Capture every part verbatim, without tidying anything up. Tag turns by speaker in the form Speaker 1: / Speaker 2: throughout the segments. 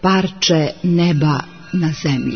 Speaker 1: Parče neba na zemlji.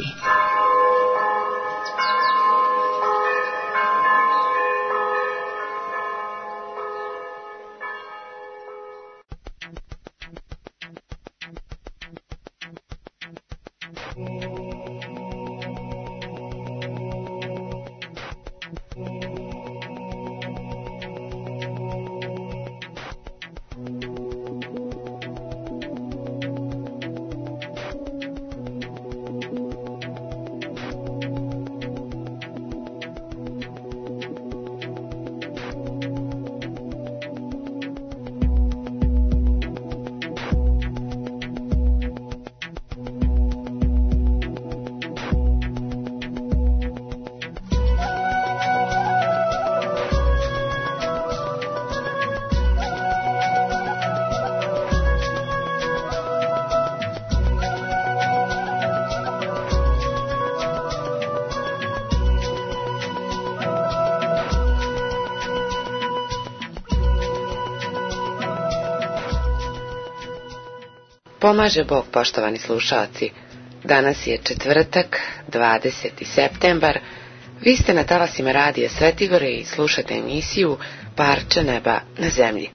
Speaker 2: Pomaže Bog, poštovani slušalci. Danas je četvrtak, dvadeseti septembar. Vi ste na talasima radija Svetigore i slušate emisiju Parče neba na zemlji.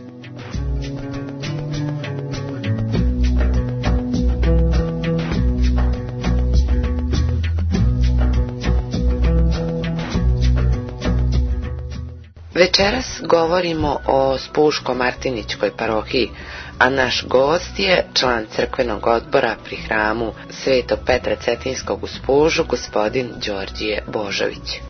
Speaker 2: Večeras govorimo o Spuško-Martiničkoj parohiji, a naš gost je član crkvenog odbora pri hramu Svetog Petra Cetinskog u Spužu, gospodin Đorđije Božović.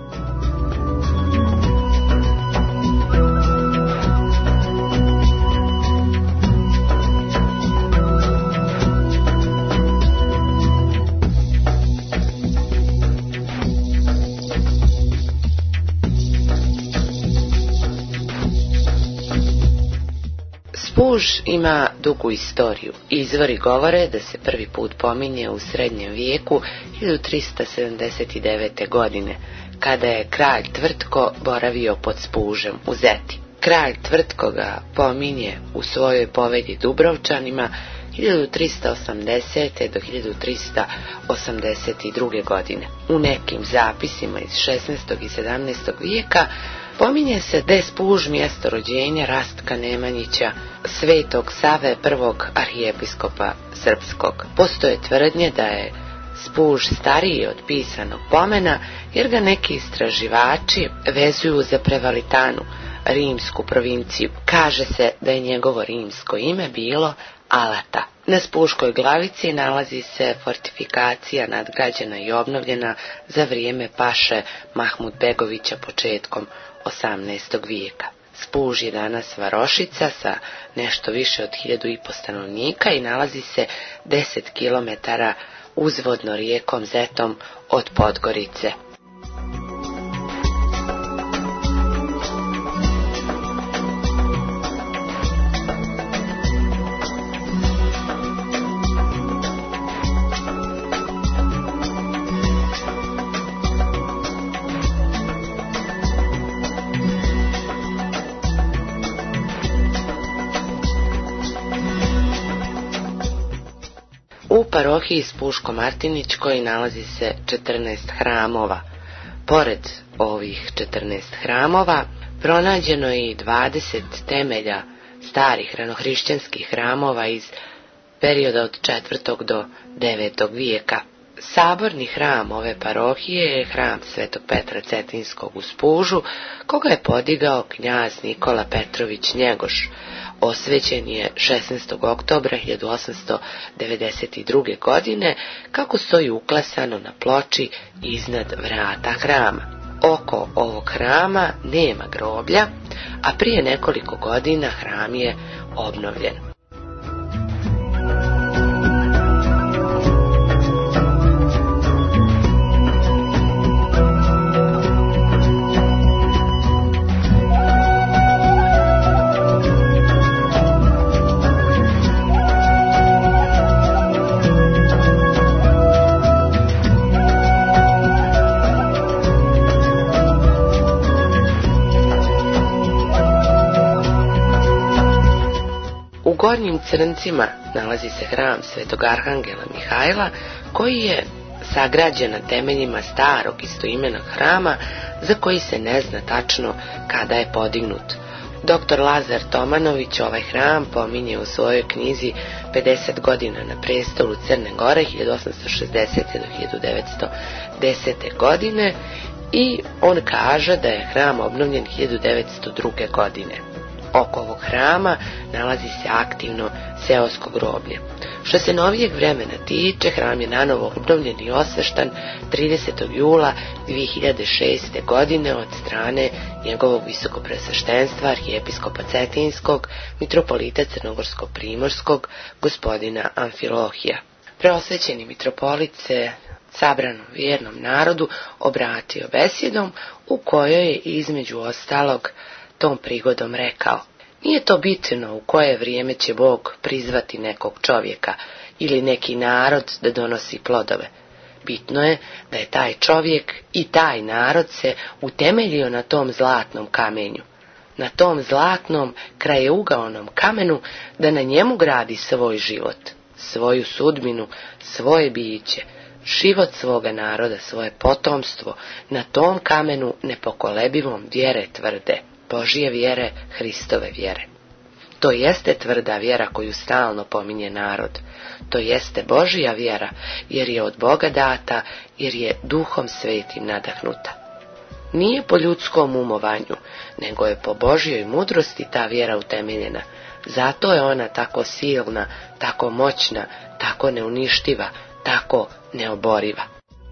Speaker 2: Spuž ima dugu istoriju. Izvori govore da se prvi put pominje u srednjem vijeku hiljadu trista sedamdeset devete. godine, kada je kralj Tvrtko boravio pod Spužem u Zeti. Kralj Tvrtko ga pominje u svojoj povedi Dubrovčanima hiljadu trista osamdesete. do hiljadu trista osamdeset druge. godine. U nekim zapisima iz šesnaestog i sedamnaestog vijeka pominje se da je Spuž mjesto rođenja Rastka Nemanjića, Svetog Save prvog arhijepiskopa srpskog. Postoje tvrdnje da je Spuž stariji od pisanog pomena, jer ga neki istraživači vezuju za Prevalitanu, rimsku provinciju. Kaže se da je njegovo rimsko ime bilo Alata. Na Spuškoj glavici nalazi se fortifikacija nadgrađena i obnovljena za vrijeme paše Mahmud Begovića početkom osamnaestog vijeka. Spuž je danas varošica sa nešto više od hiljadu i po stanovnika i nalazi se deset kilometara uzvodno rijekom Zetom od Podgorice. U parohiji Spuško-Martiničkoj nalazi se četrnaest hramova. Pored ovih četrnaest hramova pronađeno je i dvadeset temelja starih ranohrišćanskih hramova iz perioda od četvrtog do devetog vijeka. Saborni hram ove parohije je hram Svetog Petra Cetinskog u Spužu, koga je podigao knjaz Nikola Petrović Njegoš. Osvećen je šesnaestog oktobra hiljadu osamsto devedeset druge. godine, kako stoji uklesano na ploči iznad vrata hrama. Oko ovog hrama nema groblja, a prije nekoliko godina hram je obnovljen. U u Crncima nalazi se hram Svetog Arhangela Mihajla, koji je sagrađen na temeljima starog istoimenog hrama za koji se ne zna tačno kada je podignut. Doktor Lazar Tomanović ovaj hram pominje u svojoj knjizi pedeset godina na prestolu Crne Gore hiljadu osamsto šezdesete do hiljadu devetsto desete. godine i on kaže da je hram obnovljen hiljadu devetsto druge. godine. Oko ovog hrama nalazi se aktivno seosko groblje. Što se novijeg vremena tiče, hram je nanovo obnovljen i osveštan tridesetog jula dve hiljade šeste. godine od strane njegovog visokopresveštenstva arhijepiskopa Cetinskog, mitropolita Crnogorsko-primorskog, gospodina Amfilohija. Preosvećeni mitropolit se sabranom vjernom narodu obratio besjedom u kojoj je između ostalog tom prigodom rekao: nije to bitno u koje vrijeme će Bog prizvati nekog čovjeka ili neki narod da donosi plodove. Bitno je da je taj čovjek i taj narod se utemeljio na tom zlatnom kamenju, na tom zlatnom krajeugaonom kamenu, da na njemu gradi svoj život, svoju sudbinu, svoje biće, život svoga naroda, svoje potomstvo, na tom kamenu nepokolebivom vjere tvrde, Božje vjere, Hristove vjere. To jeste tvrda vjera koju stalno pominje narod. To jeste Božja vjera, jer je od Boga data, jer je Duhom Svetim nadahnuta. Nije po ljudskom umovanju, nego je po Božjoj mudrosti ta vjera utemeljena. Zato je ona tako silna, tako moćna, tako neuništiva, tako neoboriva.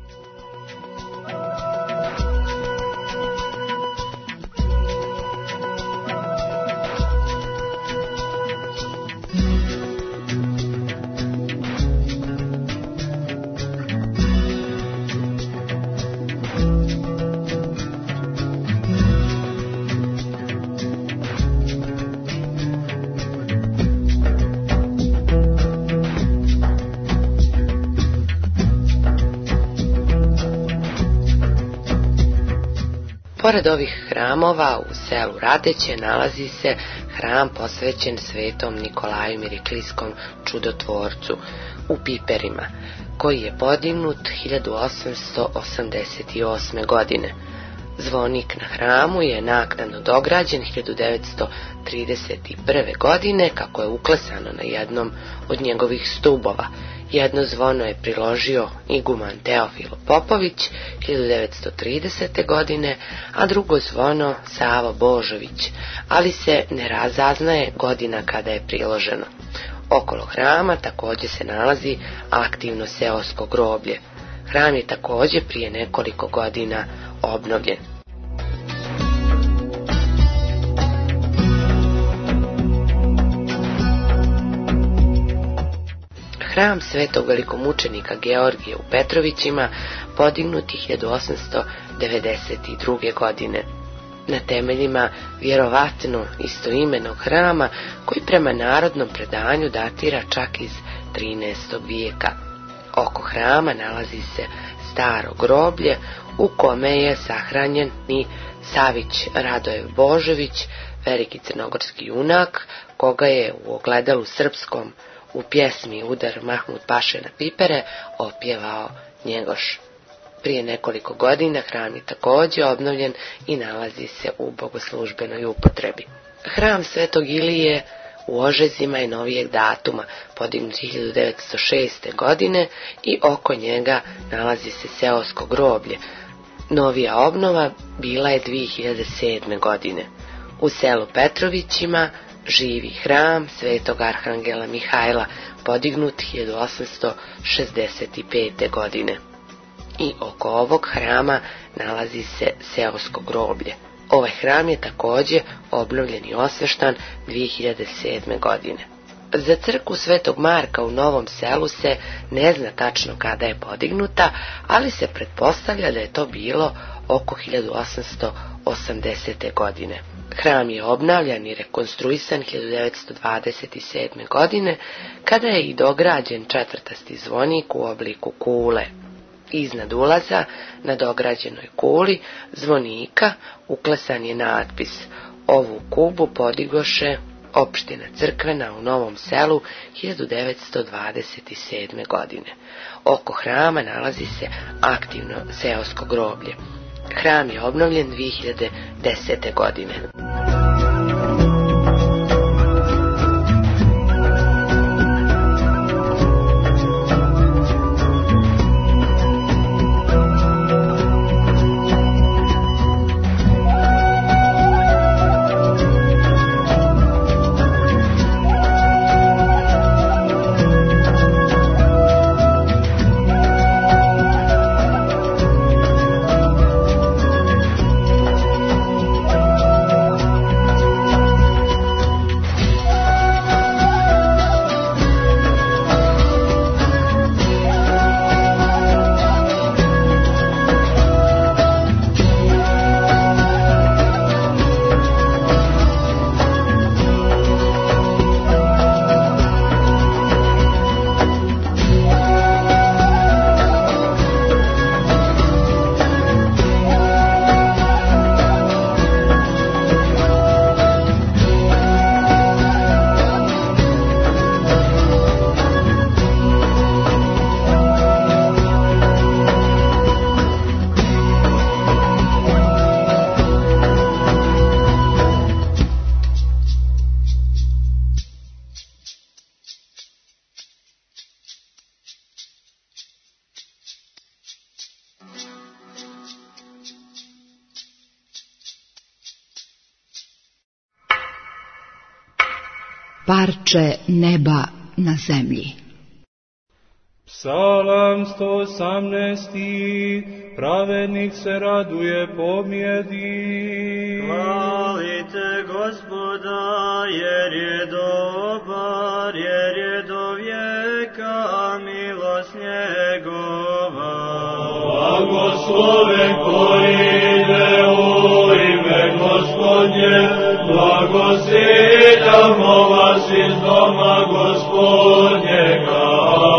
Speaker 2: Pored ovih hramova u selu Radeće nalazi se hram posvećen svetom Nikolaju Miriklijskom čudotvorcu u Piperima, koji je podignut hiljadu osamsto osamdeset osme. godine. Zvonik na hramu je naknadno dograđen hiljadu devetsto trideset prve. godine, kako je uklesano na jednom od njegovih stubova. Jedno zvono je priložio iguman Teofilo Popović hiljadu devetsto tridesete. godine, a drugo zvono Savo Božović, ali se ne razaznaje godina kada je priloženo. Okolo hrama također se nalazi aktivno seosko groblje. Hram je također prije nekoliko godina obnovljen. Hram svetog velikomučenika Georgije u Petrovićima podignut je hiljadu osamsto devedeset druge. godine. Na temeljima vjerovatno istoimenog hrama koji prema narodnom predanju datira čak iz trinaestog. vijeka. Oko hrama nalazi se staro groblje u kome je sahranjen i Savić Radoje Božović, veliki crnogorski junak, koga je u ogledalu srpskom u pjesmi Udar Mahmud Paše na Pipere opjevao Njegoš. Prije nekoliko godina hram je također obnovljen i nalazi se u bogoslužbenoj upotrebi. Hram Svetog Ilije u Ožezima je novijeg datuma, podignut hiljadu devetsto šeste. godine i oko njega nalazi se seosko groblje. Novija obnova bila je dvije hiljade sedme. godine. U selu Petrovićima živi hram Svetog Arhangela Mihajla, podignut hiljadu osamsto šezdeset pete. godine. I oko ovog hrama nalazi se seosko groblje. Ovaj hram je također obnovljen i osveštan dvije hiljade sedme. godine. Za crkvu Svetog Marka u Novom Selu se ne zna tačno kada je podignuta, ali se pretpostavlja da je to bilo oko hiljadu osamsto osamdesete. godine. Hram je obnavljan i rekonstruisan hiljadu devetsto dvadeset sedme. godine, kada je i dograđen četvrtasti zvonik u obliku kule. Iznad ulaza na dograđenoj kuli zvonika uklesan je natpis: ovu kubu podigoše opština Crkvena u Novom Selu hiljadu devetsto dvadeset sedme. godine. Oko hrama nalazi se aktivno seosko groblje. Hram je obnovljen dve hiljade desete. godine.
Speaker 1: Parče neba na zemlji.
Speaker 3: Psalam sto osamnaesti. Pravednik se raduje pobjedi.
Speaker 4: Hvalite Gospoda, jer je dobar, jer je do vijeka milost njegova.
Speaker 5: Blagosloven koji ide u ime Gospodnje, blagosiljamo vas iz doma Gospodnjega.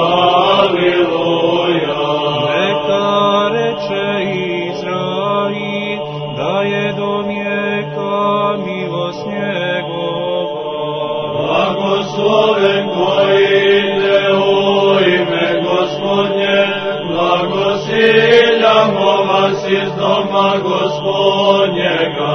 Speaker 5: Aliluja.
Speaker 3: Neka reče Izrail, da je do vijeka milost njegova.
Speaker 5: Blagosloven koji ide u ime Gospodnje, blagosiljamo vas iz doma Gospodnjega.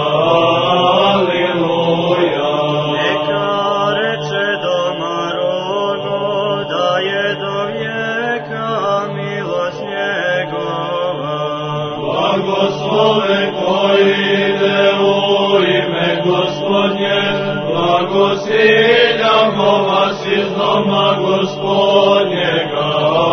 Speaker 5: Aliluja.
Speaker 4: Neka reče domarono, da je do vijeka milost njegova.
Speaker 5: Blagosloven koji ide u ime Gospodnje, blagosiljamo vas iz doma Gospodnjega.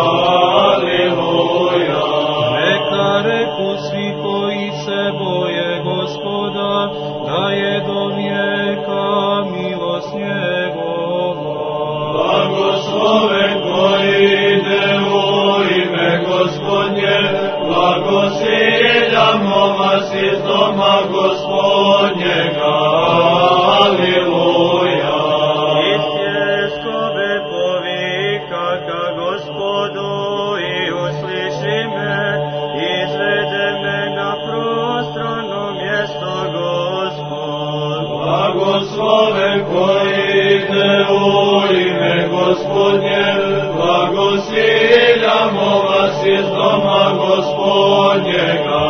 Speaker 5: Aliluja.
Speaker 3: Neka reku svi koji se boje Gospoda, da je do vijeka milost njegova.
Speaker 5: Blagosloven koji ide u ime Gospodnje, blagosiljamo vas iz doma Gospodnjega. Aliluja.
Speaker 4: Iz tjeskobe povika ka Gospodu i usliši me, izvede me na prostrano mjesto Gospod.
Speaker 5: Blagosloven koji ide u ime Gospodnje, blagosiljamo vas iz doma Gospodnjega.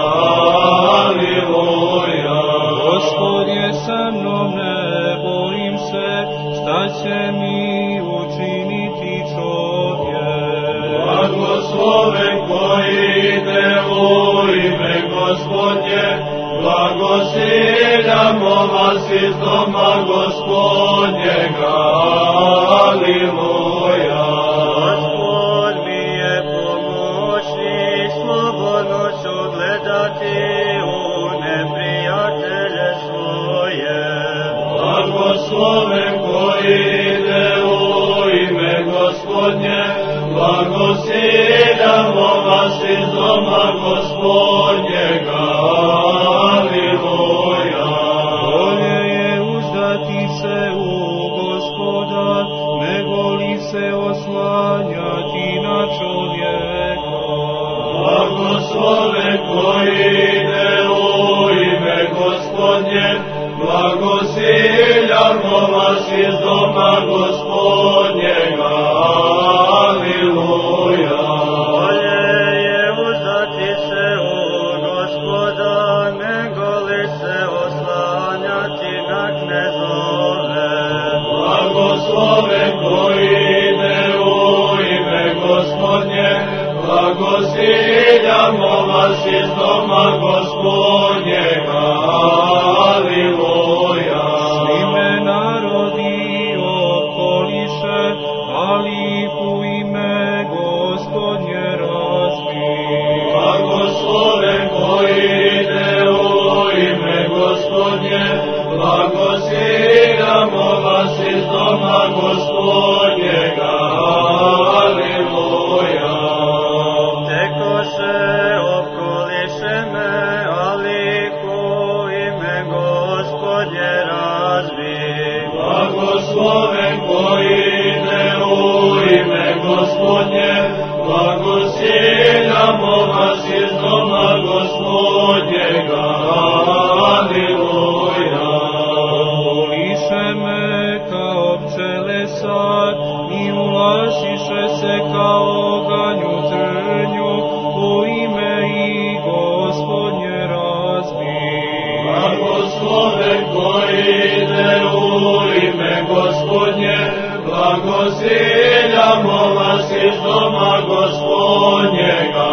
Speaker 5: Aliluja.
Speaker 3: Gospod je sa mnom, ne bojim se, šta će mi učiniti čovjek.
Speaker 5: Blagosloven koji ide u ime Gospodnje, blagosiljamo vas iz doma Gospodnjega. Aliluja.
Speaker 4: Gospod mi je pomoćnik, slobodno ću gledati u neprijatelje svoje.
Speaker 5: Blagosloven koji ide u ime Gospodnje, blagosiljamo vas iz doma Gospodnjega. Aliluja.
Speaker 3: Bolje je uzdati se u Gospoda, nego li se oslanjati na čovjeka.
Speaker 5: Blagosloven koji ide u ime Gospodnje, blagosiljamo vas iz Blagosiljamo vas iz doma Gospodnjega, Aliluja.
Speaker 3: Svi me narodi okoliše, ali u ime Gospodnje razvi.
Speaker 5: Blagosloven koji ide u ime Gospodnje, blagosiljamo vas iz doma Gospodnjega, Aliluja.
Speaker 4: Tekoše okoliše me, ali u ime Gospodnje razvi.
Speaker 5: Blagosloven koji ide u ime Gospodnje, blagosiljamo vas iz doma Gospodnjega, Aliluja.
Speaker 3: Okoliše me kao pčele sad i ulaziše se kao oganj u trnju, u ime i Gospodnje razvi.
Speaker 5: Blagosloven koji ide u ime Gospodnje, blagosiljamo vas iz doma Gospodnjega,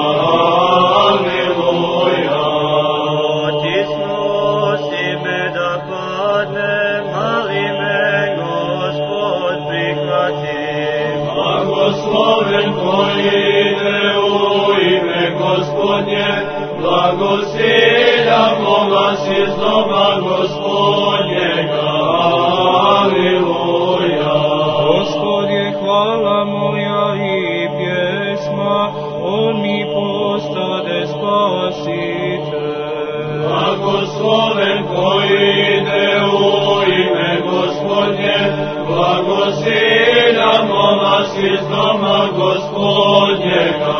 Speaker 5: Aliluja.
Speaker 4: Otisnuo si me da padnem, ali me Gospod prihvati.
Speaker 5: Blagosloven koji ide u ime Gospodnje, blagosiljamo vas iz doma Gospodnjega, Aliluja.
Speaker 3: Gospod je hvala moja i pjesma, on mi postade spasitelj.
Speaker 5: Blagosloven koji ide u ime Gospodnje, blagosiljamo vas iz doma Gospodnjega,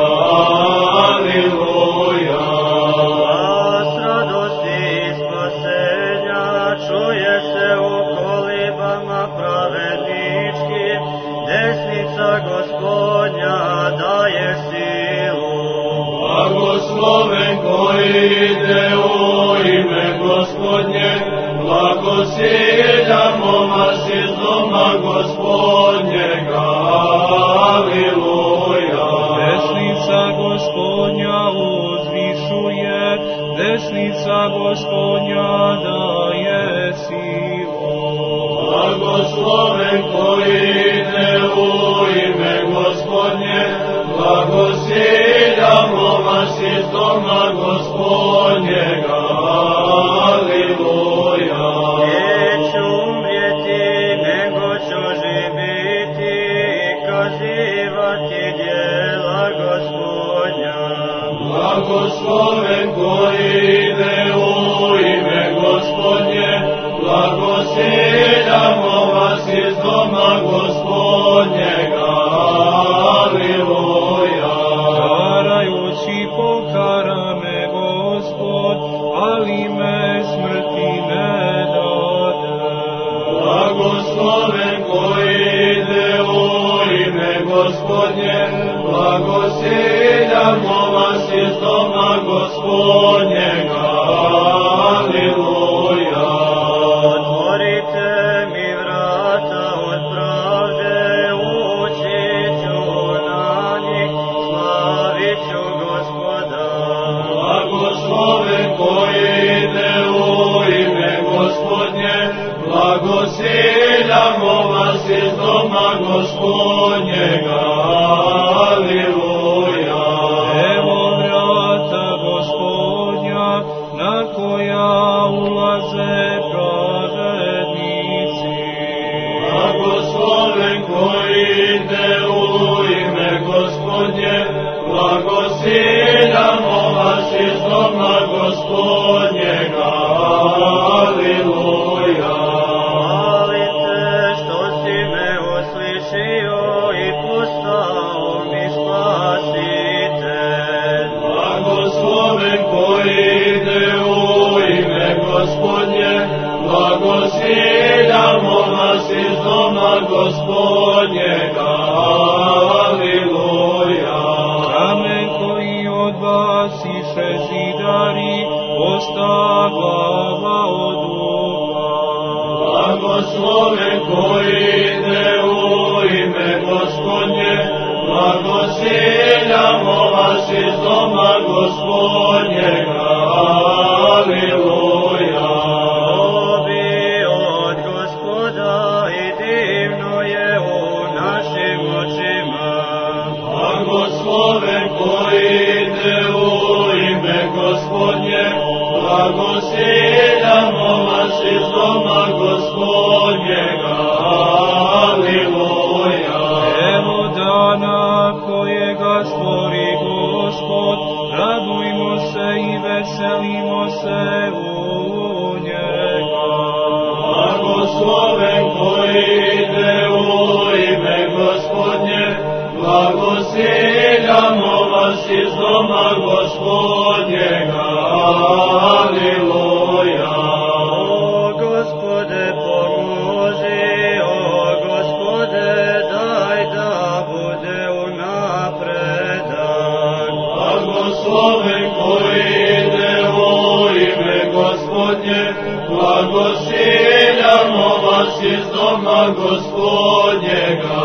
Speaker 5: Aliluja.
Speaker 4: Glas radosti i spasenja čuje se u kolibama pravedničkim, desnica Gospodnja daje silu.
Speaker 5: Blagosloven koji ide u ime Gospodnje, blagosiljamo vas iz doma Gospodnjega, Aliluja.
Speaker 3: Desnica Gospodnja uzvišuje, desnica Gospodnja daje silu.
Speaker 5: Blagosloven koji ide u ime Gospodnje, blagosiljamo vas iz doma Gospodnjega, Aliluja.
Speaker 4: Neću umrijeti, nego ću živiti i kazivati djela Gospodnja.
Speaker 5: Blagosloven koji ide u ime Gospodnje, blagosiljamo vas iz doma Gospodnjega, Aliluja.
Speaker 3: Starajući pokara me Gospod, ali me smrti ne dade.
Speaker 5: Blagosloven koji ide u ime Gospodnje, blagosiljamo vas iz doma Gospodnjega, Aliluja.
Speaker 4: Otvorite mi vrata od pravde, ući ću na njih, slavit ću Gospoda.
Speaker 5: Blagosloven koji ide u ime Gospodnje, blagosiljamo vas iz doma Gospodnjega, Aliluja.
Speaker 3: Evo vrata Gospodnja, na koja ulaze pravednici.
Speaker 5: Blagosloven koji ide u ime Gospodnje, blagosiljamo vas iz doma Gospodnjega, Aliluja.
Speaker 4: Hvalite što si me uslišio i postao mi spasitelj.
Speaker 5: Blagosloven koji ide u ime Gospodnje, blagosiljamo vas iz doma Gospodnjega, Aliluja.
Speaker 3: Kamen koji odbasiše zidari, osta glava od uva.
Speaker 5: Blagosloven koji ide u ime Gospodnje, blagosiljamo vas si iz doma Gospodnjega, aleluja.
Speaker 4: Obi od Gospoda i divno je u našim očima.
Speaker 5: Blagosloven koji ide u ime Gospodnje, blagosiljamo vas iz doma Gospodnjega, aleluja.
Speaker 3: Evo dana kojega stvori Gospod, radujmo se i veselimo se u njega.
Speaker 5: Blagosloven koji ide u ime Gospodnje, blagosiljamo vas iz doma Gospodnjega, aleluja.
Speaker 4: O Gospode pomozi, o Gospode daj da bude u napredak.
Speaker 5: Blagosloven koji ide u ime Gospodnje, blagosiljamo vas iz doma Gospodnjega,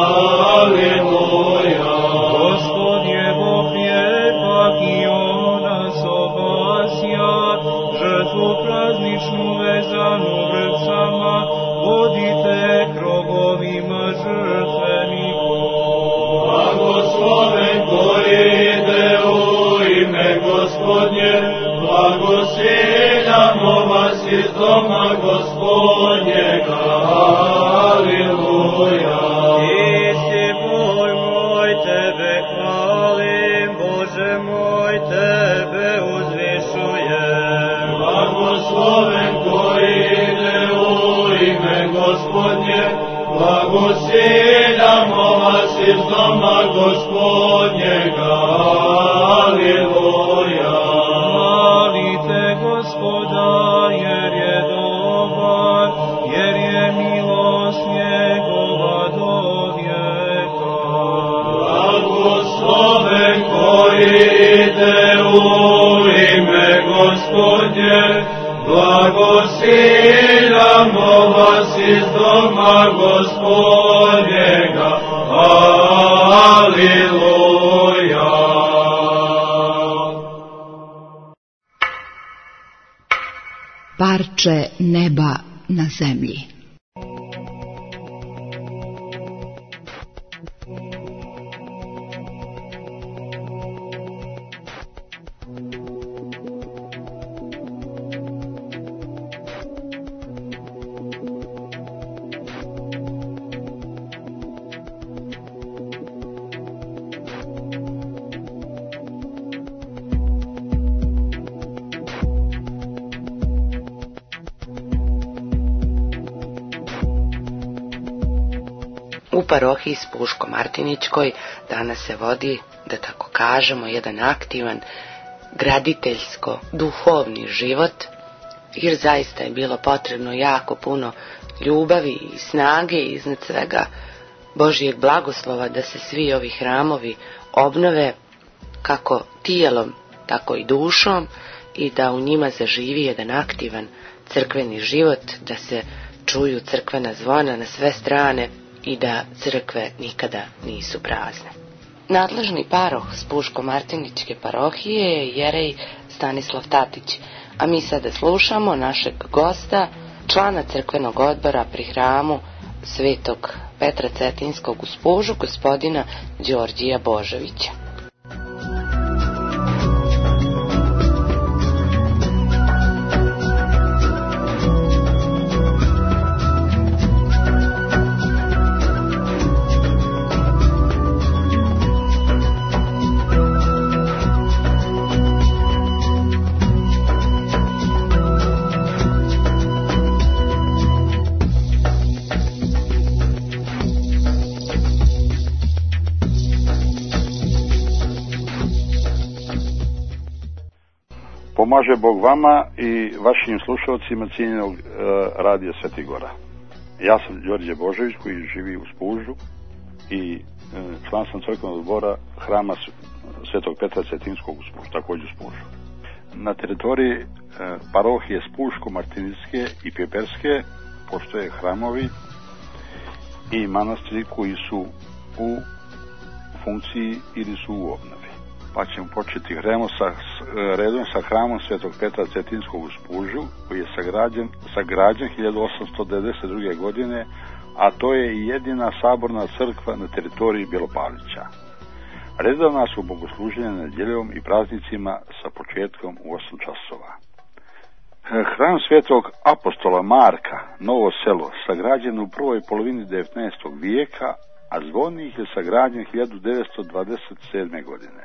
Speaker 5: aleluja.
Speaker 3: Gospod je Bog lijepak i on nas obasja, žrtvu prazničnu vezanu vrpcama, vodite krogovima žrtveniku.
Speaker 5: Blagosloven koji ide u ime Gospodnje, blagosiljamo vas iz doma Gospodnjega, aleluja.
Speaker 4: Isti Bog moj, tebe hvalim, Bože moj, tebe uzvišujem.
Speaker 5: Blagosloven koji ide u ime Gospodnje, blagosiljamo vas iz doma Gospodnjega, aleluja.
Speaker 3: Hvalite Gospoda, jer je dobar, jer je milost njegova do vijeka.
Speaker 5: Blagosloven koji ide u ime Gospodnje, blagosiljamo vas iz doma Gospodnjega, aleluja.
Speaker 1: Parče neba na zemlji.
Speaker 2: U parohiji Spuško-Martiničkoj danas se vodi, da tako kažemo, jedan aktivan graditeljsko-duhovni život, jer zaista je bilo potrebno jako puno ljubavi i snage i iznad svega Božijeg blagoslova da se svi ovi hramovi obnove kako tijelom, tako i dušom i da u njima zaživi jedan aktivan crkveni život, da se čuju crkvena zvona na sve strane i da crkve nikada nisu prazne. Nadležni paroh Spuško-Martiničke parohije je jerej Stanislav Tatić, a mi sada slušamo našeg gosta, člana crkvenog odbora pri hramu Svetog Petra Cetinskog u Spužu, gospodina Đorđija Božovića.
Speaker 6: Pomaže Bog vama i vašim slušalcima cijenjenog e, radija Sveti Gora. Ja sam Đorđe Božović koji živi u Spužu i e, član sam crkvenog odbora hrama Svetog Petra Cetinskog u Spužu, također u Spužu. Na teritoriji e, parohije Spuško-Martiničke i Pjeperske postoje hramovi i manastiri koji su u funkciji ili su u obnovi. pa ćemo početi redom sa, redom sa hramom Svetog Petra Cetinskog u Spužu, koji je sagrađen, sagrađen hiljadu osamsto devedeset druge. godine, a to je i jedina saborna crkva na teritoriji Bjelopalića. Redovna su bogosluženja nedjeljom i praznicima sa početkom u osam časova. Hram Svetog apostola Marka, Novo Selo, sagrađen u prvoj polovini devetnaestog vijeka, a zvonik je sagrađen hiljadu devetsto dvadeset sedme. godine.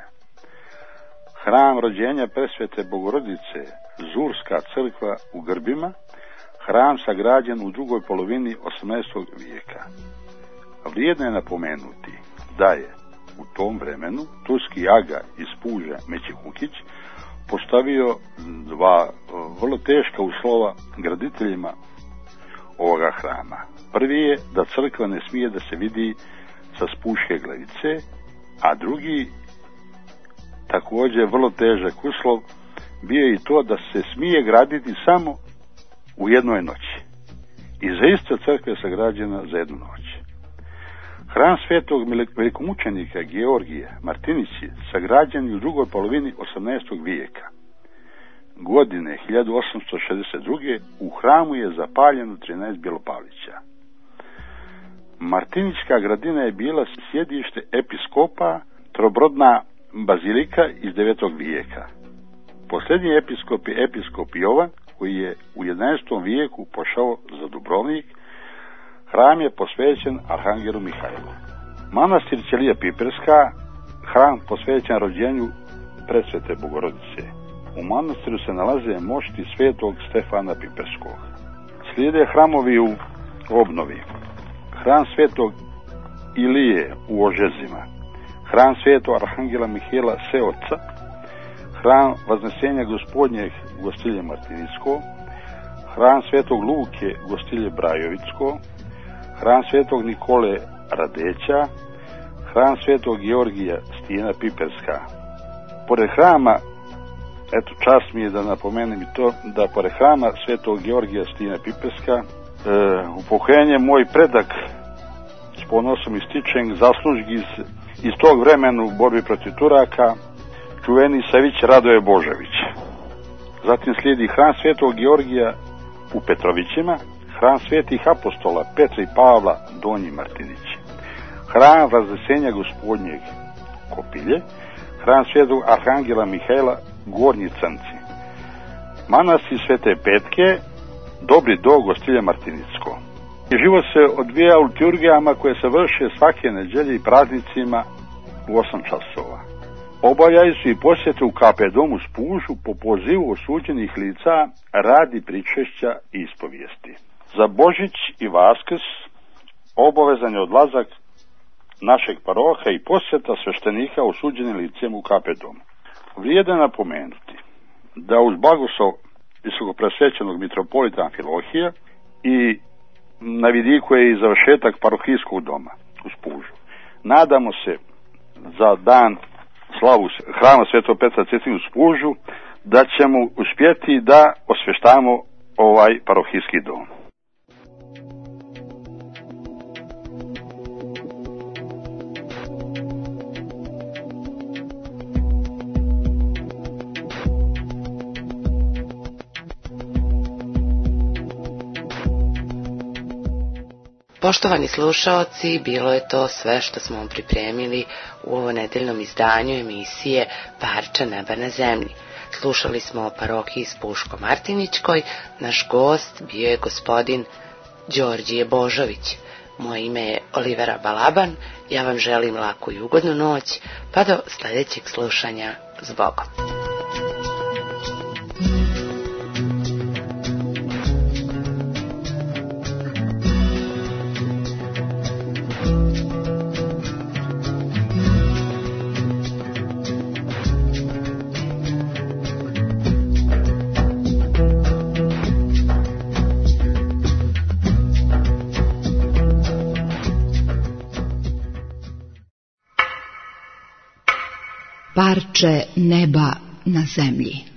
Speaker 6: Hram rođenja Presvete Bogorodice, Zurska crkva u Grbima, hram sagrađen u drugoj polovini osamnaestog vijeka. Vrijedno je napomenuti da je u tom vremenu turski aga iz Spuža Mećikukić postavio dva vrlo teška uslova graditeljima ovoga hrama. Prvi je da crkva ne smije da se vidi sa Spuške Glavice, a drugi, također vrlo težak uslov, bio je i to da se smije graditi samo u jednoj noći. I zaista crkva je sagrađena za jednu noć. Hram Svetog velikomučenika Georgija Martinići sagrađen je u drugoj polovini osamnaestog vijeka. Godine hiljadu osamsto šezdeset druge. u hramu je zapaljeno trinaest bjelopalića. Martinička gradina je bila sjedište episkopa, trobrodna bazilika iz devetog vijeka. Posljednji episkop je episkop Jovan, koji je u jedanaestom vijeku pošao za Dubrovnik. Hram je posvećen Arhangelu Mihajlu. Manastir Ćelija Piperska, hram posvećen rođenju Presvete Bogorodice. U manastiru se nalaze mošti Svetog Stefana Piperskog. Slijede hramovi u obnovi. Hram Svetog Ilije u Ožezima, hram Svetog Arhangela Mihajla Seoca, hram Vaznesenja Gospodnjeg Gostilje Martinicko, hram Svetog Luke Gostilje Brajovicko, hram Svetog Nikole Radeća, hram Svetog Georgija Stijena Piperska. Pored hrama, eto čast mi je da napomenem i to, da pored hrama Svetog Georgija Stijena Piperska, e, upokojenje moj predak s ponosom ističem zaslužgi iz, iz tog vremena u borbi protiv Turaka, čuveni Savić Radoje Božević. Zatim slijedi hram Svetog Georgija u Petrovićima, hram Svetih apostola Petra i Pavla Donji Martinići, hram Vaznesenja Gospodnjeg Kopilje, hram Svetog Arhangela Mihajla Gornji Crnci, manastir Svete Petke, Dobri do Gostilje Martinicko. I život se odvija u liturgijama koje se vrše svake nedjelje i praznicima u osam časova. Obavljaju su i posjete u K P domu Spužu po pozivu osuđenih lica radi pričešća i ispovijesti. Za Božić i Vaskrs obavezan je odlazak našeg paroha i posjeta sveštenika osuđenim licem u K P domu. Vrijede napomenuti da uz blagoslov visokopresvećenog mitropolita Amfilohija i na vidiku je i završetak parohijskog doma u Spužu. Nadamo se za dan slavu hrama Svetog Petra Cetinskog u Spužu da ćemo uspjeti da osvještamo ovaj parohijski dom.
Speaker 2: Poštovani slušaoci, bilo je to sve što smo vam pripremili u ovo nedeljnom izdanju emisije Parče neba na zemlji. Slušali smo o parohiji Spuško-Martiničkoj, naš gost bio je gospodin Đorđije Božović. Moje ime je Olivera Balaban, ja vam želim laku i ugodnu noć, pa do sljedećeg slušanja, s Bogom.
Speaker 1: Parče neba na zemlji.